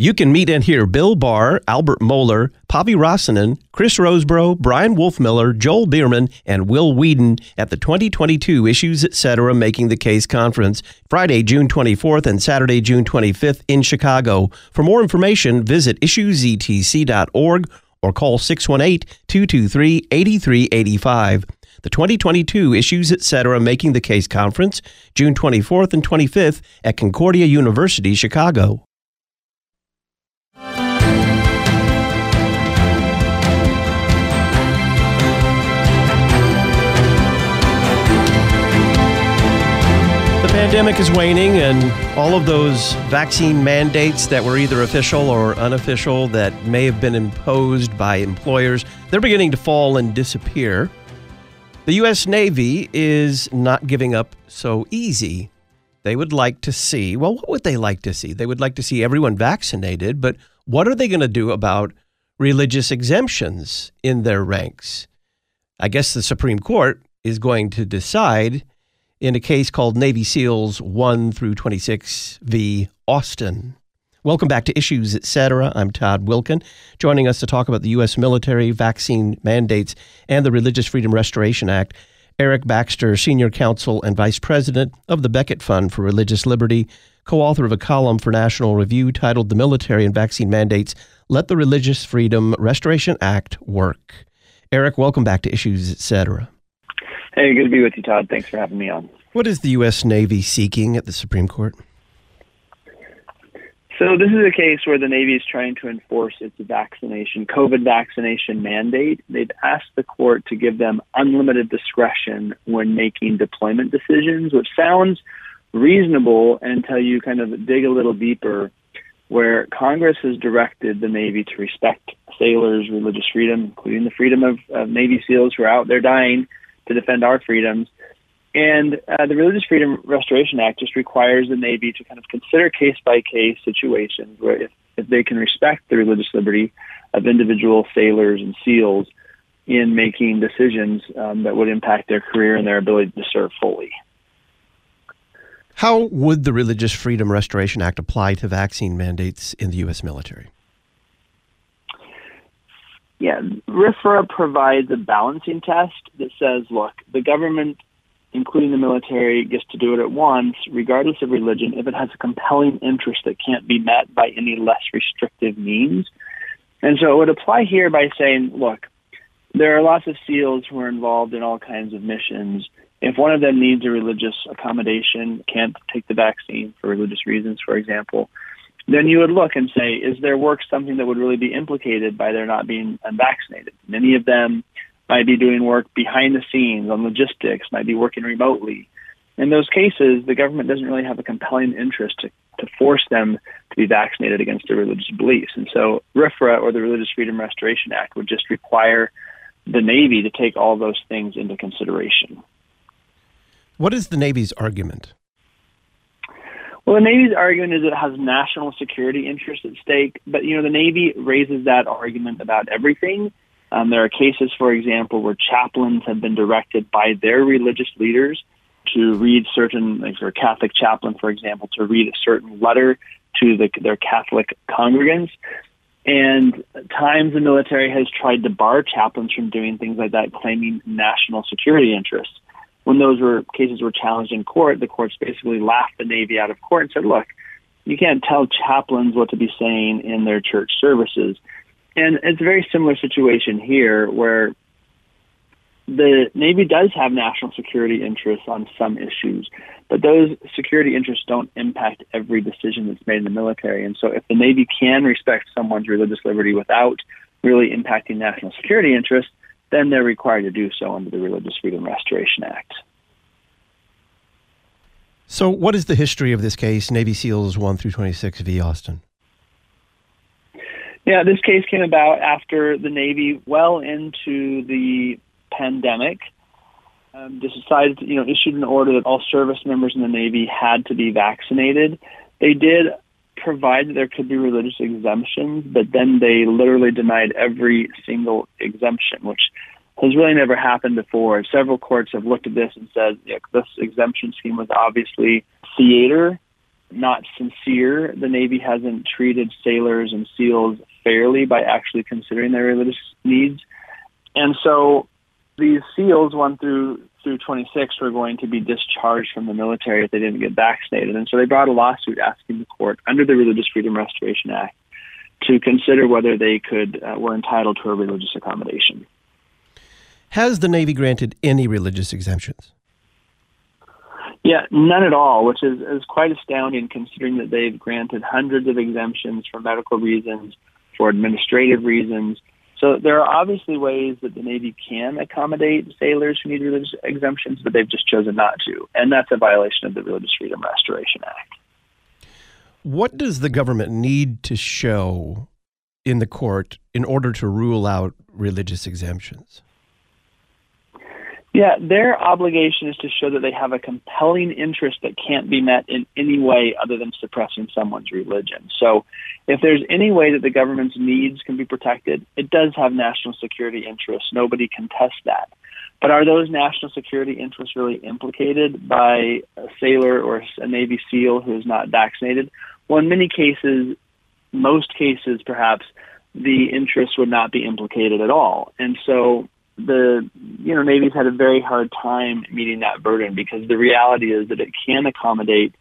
You can meet and hear Bill Barr, Albert Mohler, Pavi Rosanen, Chris Roseborough, Brian Wolfmiller, Joel Bierman, and Will Whedon at the 2022 Issues Etc. Making the Case Conference, Friday, June 24th and Saturday, June 25th in Chicago. For more information, visit issuesetc.org or call 618-223-8385. The 2022 Issues Etc. Making the Case Conference, June 24th and 25th at Concordia University, Chicago. The pandemic is waning, and all of those vaccine mandates that were either official or unofficial that may have been imposed by employers, they're beginning to fall and disappear. The U.S. Navy is not giving up so easy. They would like to see, well, what would they like to see? They would like to see everyone vaccinated, but what are they going to do about religious exemptions in their ranks? I guess the Supreme Court is going to decide in a case called Navy SEALs 1 through 26 v. Austin. Welcome back to Issues Etc. I'm Todd Wilkin. Joining us to talk about the U.S. military, vaccine mandates, and the Religious Freedom Restoration Act, Eric Baxter, Senior Counsel and Vice President of the Becket Fund for Religious Liberty, co-author of a column for National Review titled The Military and Vaccine Mandates, Let the Religious Freedom Restoration Act Work. Eric, welcome back to Issues Etc. Hey, good to be with you, Todd. Thanks for having me on. What is the U.S. Navy seeking at the Supreme Court? So this is a case where the Navy is trying to enforce its COVID vaccination mandate. They've asked the court to give them unlimited discretion when making deployment decisions, which sounds reasonable until you kind of dig a little deeper, where Congress has directed the Navy to respect sailors' religious freedom, including the freedom of Navy SEALs who are out there dying to defend our freedoms. And the Religious Freedom Restoration Act just requires the Navy to kind of consider case-by-case situations where if they can respect the religious liberty of individual sailors and SEALs in making decisions that would impact their career and their ability to serve fully. How would the Religious Freedom Restoration Act apply to vaccine mandates in the U.S. military? Yeah, RFRA provides a balancing test that says, look, the government, including the military, gets to do it at once, regardless of religion, if it has a compelling interest that can't be met by any less restrictive means. And so it would apply here by saying, look, there are lots of SEALs who are involved in all kinds of missions. If one of them needs a religious accommodation, can't take the vaccine for religious reasons, for example, then you would look and say, is their work something that would really be implicated by their not being unvaccinated? Many of them might be doing work behind the scenes on logistics, might be working remotely. In those cases, the government doesn't really have a compelling interest to force them to be vaccinated against their religious beliefs. And so RFRA, or the Religious Freedom Restoration Act, would just require the Navy to take all those things into consideration. What is the Navy's argument? Well, the Navy's argument is it has national security interests at stake, but, the Navy raises that argument about everything. There are cases, for example, where chaplains have been directed by their religious leaders to read certain, like for a Catholic chaplain, for example, to read a certain letter to their Catholic congregants. And at times the military has tried to bar chaplains from doing things like that, claiming national security interests. When those cases were challenged in court, the courts basically laughed the Navy out of court and said, look, you can't tell chaplains what to be saying in their church services. And it's a very similar situation here where the Navy does have national security interests on some issues, but those security interests don't impact every decision that's made in the military. And so if the Navy can respect someone's religious liberty without really impacting national security interests, then they're required to do so under the Religious Freedom Restoration Act. So what is the history of this case, Navy SEALs 1 through 26 v. Austin? Yeah, this case came about after the Navy, well into the pandemic, decided to, issued an order that all service members in the Navy had to be vaccinated. They did provide that there could be religious exemptions, but then they literally denied every single exemption, which has really never happened before. Several courts have looked at this and said, this exemption scheme was obviously theater not sincere. The Navy hasn't treated sailors and SEALs fairly by actually considering their religious needs. And so these SEALs 1 through 26 were going to be discharged from the military if they didn't get vaccinated. And so they brought a lawsuit asking the court under the Religious Freedom Restoration Act to consider whether they were entitled to a religious accommodation. Has the Navy granted any religious exemptions? Yeah, none at all, which is quite astounding considering that they've granted hundreds of exemptions for medical reasons, for administrative reasons. So there are obviously ways that the Navy can accommodate sailors who need religious exemptions, but they've just chosen not to. And that's a violation of the Religious Freedom Restoration Act. What does the government need to show in the court in order to rule out religious exemptions? Yeah, their obligation is to show that they have a compelling interest that can't be met in any way other than suppressing someone's religion. So if there's any way that the government's needs can be protected, it does have national security interests. Nobody contests that. But are those national security interests really implicated by a sailor or a Navy SEAL who is not vaccinated? Well, in many cases, most cases perhaps, the interests would not be implicated at all. And so the Navy's had a very hard time meeting that burden because the reality is that it can accommodate,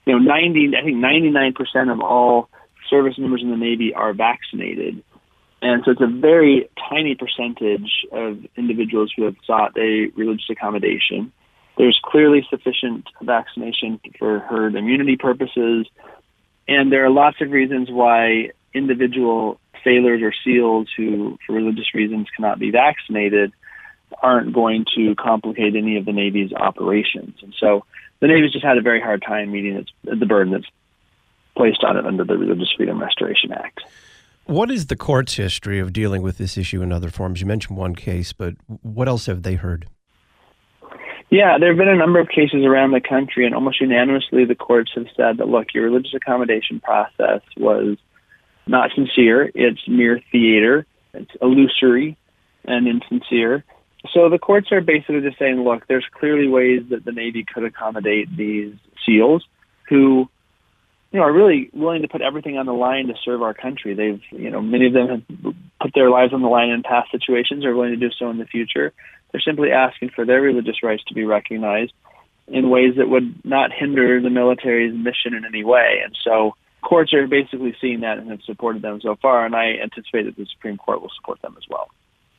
99% of all service members in the Navy are vaccinated. And so it's a very tiny percentage of individuals who have sought a religious accommodation. There's clearly sufficient vaccination for herd immunity purposes. And there are lots of reasons why individual sailors or SEALs who, for religious reasons, cannot be vaccinated aren't going to complicate any of the Navy's operations. And so the Navy's just had a very hard time meeting the burden that's placed on it under the Religious Freedom Restoration Act. What is the court's history of dealing with this issue in other forms? You mentioned one case, but what else have they heard? Yeah, there have been a number of cases around the country, and almost unanimously the courts have said that, look, your religious accommodation process was not sincere, it's mere theater, it's illusory and insincere. So the courts are basically just saying, look, there's clearly ways that the Navy could accommodate these SEALs who, are really willing to put everything on the line to serve our country. They've, many of them have put their lives on the line in past situations, are willing to do so in the future. They're simply asking for their religious rights to be recognized in ways that would not hinder the military's mission in any way. And so courts are basically seeing that and have supported them so far, and I anticipate that the Supreme Court will support them as well.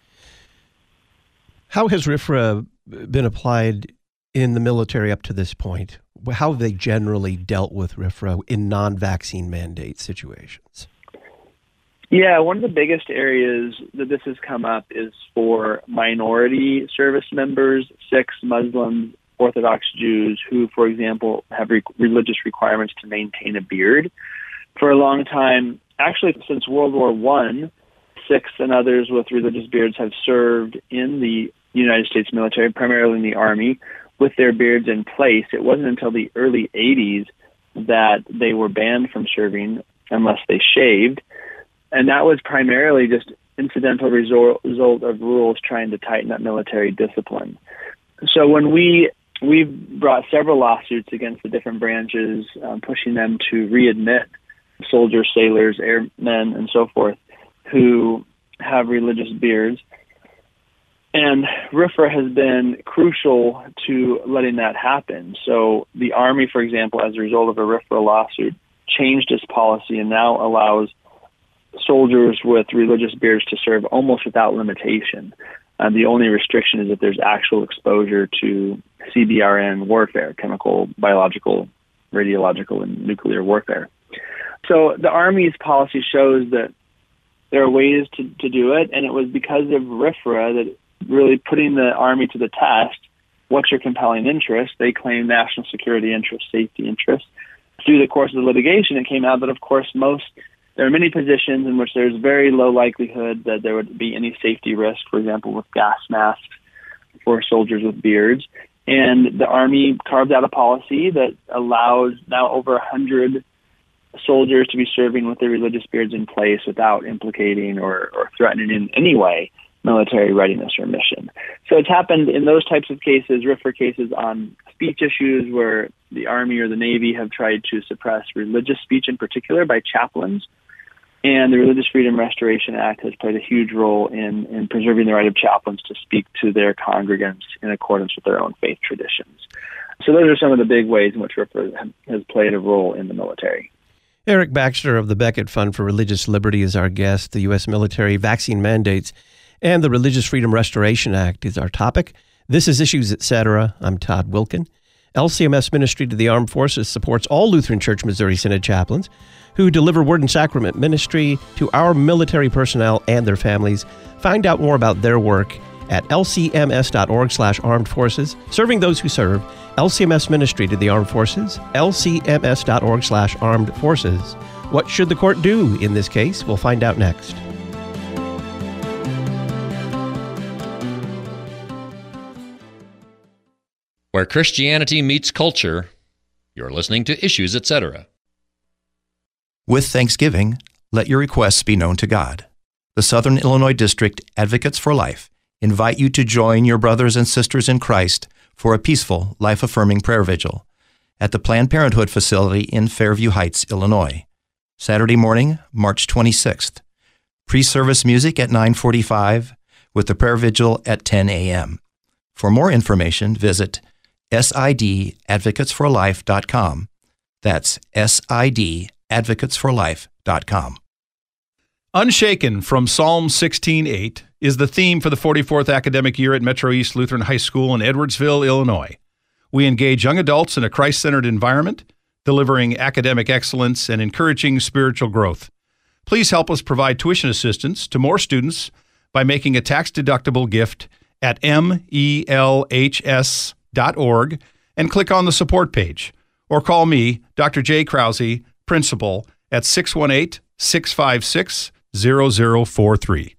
How has RFRA been applied in the military up to this point? How have they generally dealt with RFRA in non-vaccine mandate situations? Yeah, one of the biggest areas that this has come up is for minority service members, Sikhs, Muslims, Orthodox Jews who, for example, have religious requirements to maintain a beard. For a long time, actually since World War I, Sikhs and others with religious beards have served in the United States military, primarily in the Army, with their beards in place. It wasn't until the early 80s that they were banned from serving unless they shaved. And that was primarily just incidental result of rules trying to tighten up military discipline. So when we've brought several lawsuits against the different branches, pushing them to readmit soldiers, sailors, airmen, and so forth who have religious beards. And RFRA has been crucial to letting that happen. So the Army, for example, as a result of a RFRA lawsuit, changed its policy and now allows soldiers with religious beards to serve almost without limitation. The only restriction is that there's actual exposure to CBRN warfare, chemical, biological, radiological, and nuclear warfare. So the Army's policy shows that there are ways to do it, and it was because of RFRA that really putting the Army to the test. What's your compelling interest? They claim national security interest, safety interest. Through the course of the litigation, it came out that, of course, there are many positions in which there's very low likelihood that there would be any safety risk, for example, with gas masks for soldiers with beards. And the Army carved out a policy that allows now over 100 soldiers to be serving with their religious beards in place without implicating or threatening in any way military readiness or mission. So it's happened in those types of cases, RFRA cases on speech issues where the Army or the Navy have tried to suppress religious speech in particular by chaplains. And the Religious Freedom Restoration Act has played a huge role in preserving the right of chaplains to speak to their congregants in accordance with their own faith traditions. So those are some of the big ways in which RFRA has played a role in the military. Eric Baxter of the Becket Fund for Religious Liberty is our guest. The U.S. military vaccine mandates and the Religious Freedom Restoration Act is our topic. This is Issues, Etc. I'm Todd Wilken. LCMS Ministry to the Armed Forces supports all Lutheran Church Missouri Synod chaplains who deliver Word and Sacrament ministry to our military personnel and their families. Find out more about their work at lcms.org/armed forces. Serving those who serve, LCMS Ministry to the Armed Forces, lcms.org/armed forces. What should the court do in this case? We'll find out next. Where Christianity meets culture, you're listening to Issues, Etc. With Thanksgiving, let your requests be known to God. The Southern Illinois District Advocates for Life invite you to join your brothers and sisters in Christ for a peaceful, life-affirming prayer vigil at the Planned Parenthood facility in Fairview Heights, Illinois. Saturday morning, March 26th. Pre-service music at 9:45 with the prayer vigil at 10 a.m. For more information, visit sidadvocatesforlife.com. That's sidadvocatesforlife.com. Unshaken from Psalm 16:8 is the theme for the 44th academic year at Metro East Lutheran High School in Edwardsville, Illinois. We engage young adults in a Christ-centered environment, delivering academic excellence and encouraging spiritual growth. Please help us provide tuition assistance to more students by making a tax-deductible gift at melhs.org and click on the support page. Or call me, Dr. Jay Krause, principal, at 618-656-0043.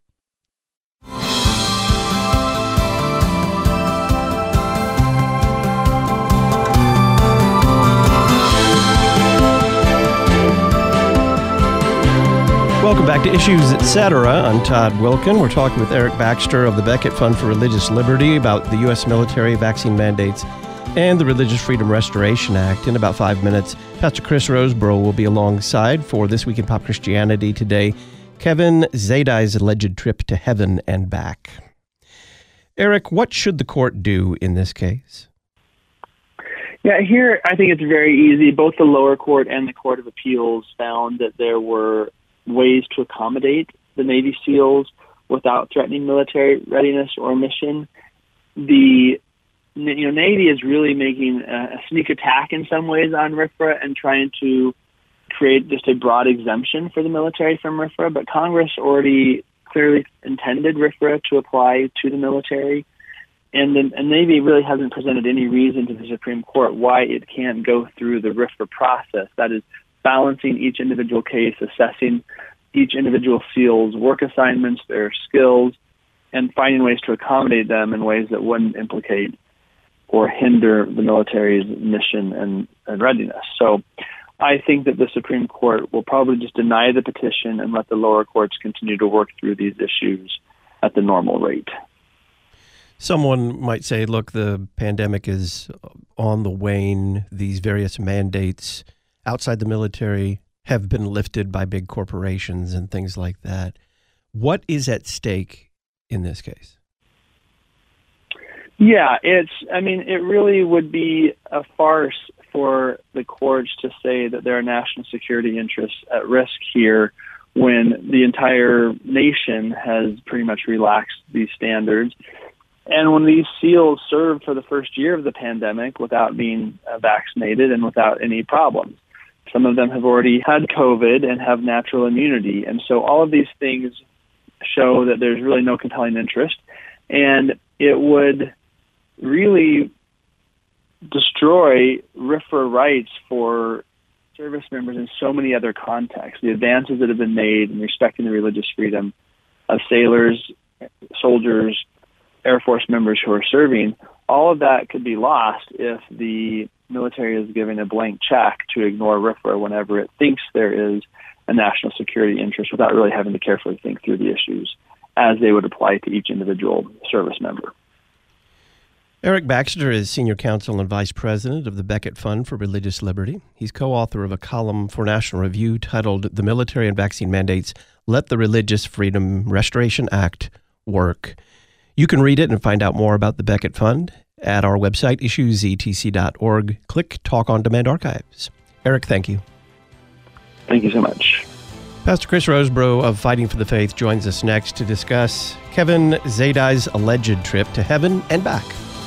Welcome back to Issues, Etc. I'm Todd Wilken. We're talking with Eric Baxter of the Becket Fund for Religious Liberty about the U.S. military vaccine mandates and the Religious Freedom Restoration Act. In about 5 minutes, Pastor Chris Roseborough will be alongside for This Week in Pop Christianity today, Kevin Zadai's alleged trip to heaven and back. Eric, what should the court do in this case? Yeah, here I think it's very easy. Both the lower court and the Court of Appeals found that there were ways to accommodate the Navy SEALs without threatening military readiness or mission. The Navy is really making a sneak attack in some ways on RFRA and trying to create just a broad exemption for the military from RFRA, but Congress already clearly intended RFRA to apply to the military, and the Navy really hasn't presented any reason to the Supreme Court why it can't go through the RFRA process. That is, balancing each individual case, assessing each individual SEAL's work assignments, their skills, and finding ways to accommodate them in ways that wouldn't implicate or hinder the military's mission and readiness. So I think that the Supreme Court will probably just deny the petition and let the lower courts continue to work through these issues at the normal rate. Someone might say, look, the pandemic is on the wane. These various mandates outside the military have been lifted by big corporations and things like that. What is at stake in this case? Yeah, it really would be a farce for the courts to say that there are national security interests at risk here when the entire nation has pretty much relaxed these standards. And when these SEALs served for the first year of the pandemic without being vaccinated and without any problems. Some of them have already had COVID and have natural immunity. And so all of these things show that there's really no compelling interest. And it would really destroy RFRA rights for service members in so many other contexts. The advances that have been made in respecting the religious freedom of sailors, soldiers, Air Force members who are serving, all of that could be lost if the military is given a blank check to ignore RFRA whenever it thinks there is a national security interest without really having to carefully think through the issues. as they would apply to each individual service member. Eric Baxter is Senior Counsel and Vice President of the Becket Fund for Religious Liberty. He's co-author of a column for National Review titled The Military and Vaccine Mandates, Let the Religious Freedom Restoration Act Work. You can read it and find out more about the Becket Fund at our website, issuesetc.org. Click Talk on Demand Archives. Eric, thank you. Thank you so much. Pastor Chris Rosebrough of Fighting for the Faith joins us next to discuss Kevin Zadai's alleged trip to heaven and back.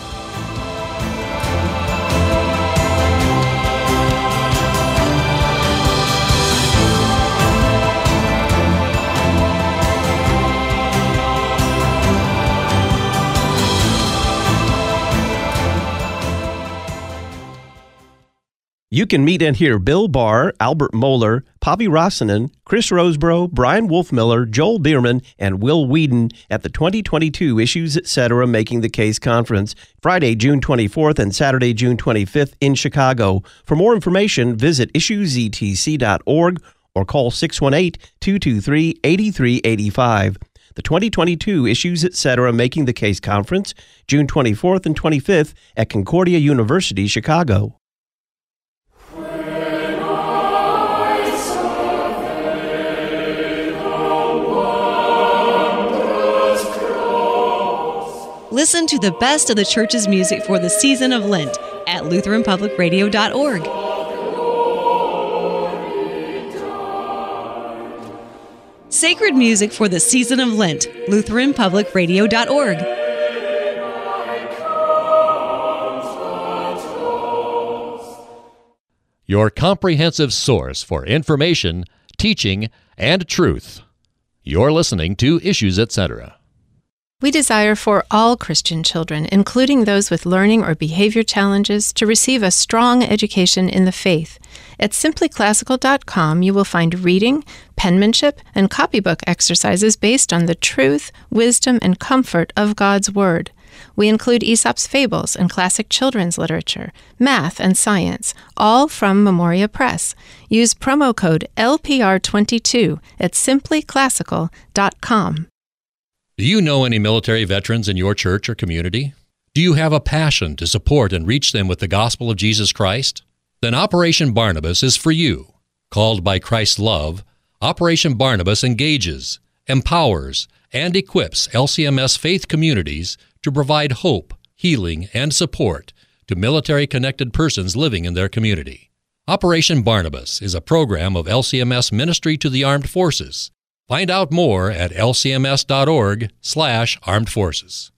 You can meet and hear Bill Barr, Albert Mohler, Pavi Rosanen, Chris Rosebrough, Brian Wolfmiller, Joel Bierman, and Will Whedon at the 2022 Issues Etc. Making the Case Conference, Friday, June 24th and Saturday, June 25th in Chicago. For more information, visit issuesetc.org or call 618-223-8385. The 2022 Issues Etc. Making the Case Conference, June 24th and 25th at Concordia University, Chicago. Listen to the best of the church's music for the season of Lent at LutheranPublicRadio.org. Sacred music for the season of Lent, LutheranPublicRadio.org. Your comprehensive source for information, teaching, and truth. You're listening to Issues Etc. We desire for all Christian children, including those with learning or behavior challenges, to receive a strong education in the faith. At simplyclassical.com, you will find reading, penmanship, and copybook exercises based on the truth, wisdom, and comfort of God's Word. We include Aesop's Fables and classic children's literature, math, and science, all from Memoria Press. Use promo code LPR22 at simplyclassical.com. Do you know any military veterans in your church or community? Do you have a passion to support and reach them with the gospel of Jesus Christ? Then Operation Barnabas is for you. Called by Christ's love, Operation Barnabas engages, empowers, and equips LCMS faith communities to provide hope, healing, and support to military-connected persons living in their community. Operation Barnabas is a program of LCMS Ministry to the Armed Forces. Find out more at lcms.org/armed forces.